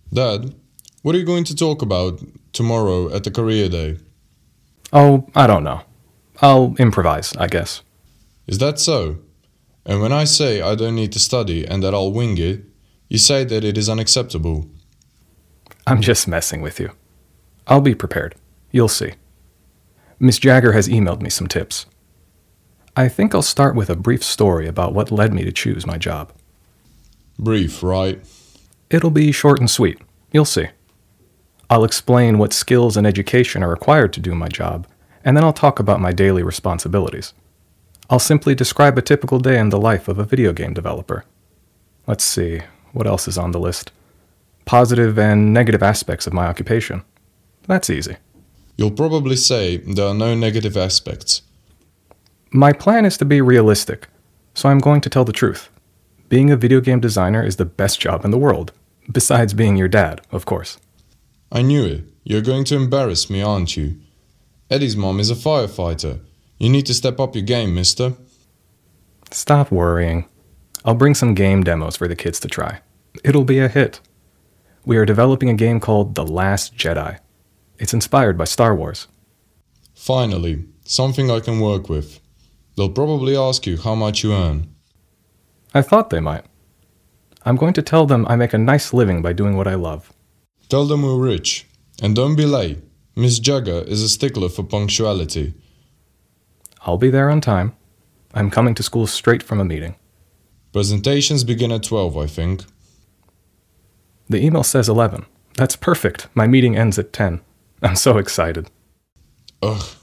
Dad, what are you going to talk about tomorrow at the career day? Oh, I don't know. I'll improvise, I guess. Is that so? And when I say I don't need to study and that I'll wing it, you say that it is unacceptable. I'm just messing with you. I'll be prepared. You'll see. Miss Jagger has emailed me some tips. I think I'll start with a brief story about what led me to choose my job. Brief, right? It'll be short and sweet. You'll see. I'll explain what skills and education are required to do my job, and then I'll talk about my daily responsibilities. I'll simply describe a typical day in the life of a video game developer. Let's see, what else is on the list? Positive and negative aspects of my occupation. That's easy. You'll probably say there are no negative aspects. My plan is to be realistic, so I'm going to tell the truth. Being a video game designer is the best job in the world, besides being your dad, of course. I knew it. You're going to embarrass me, aren't you? Eddie's mom is a firefighter. You need to step up your game, mister. Stop worrying. I'll bring some game demos for the kids to try. It'll be a hit. We are developing a game called The Last Jedi. It's inspired by Star Wars. Finally, something I can work with. They'll probably ask you how much you earn. I thought they might. I'm going to tell them I make a nice living by doing what I love. Tell them we're rich. And don't be late. Miss Jagger is a stickler for punctuality. I'll be there on time. I'm coming to school straight from a meeting. Presentations begin at 12, I think. The email says 11. That's perfect. My meeting ends at 10. I'm so excited. Ugh,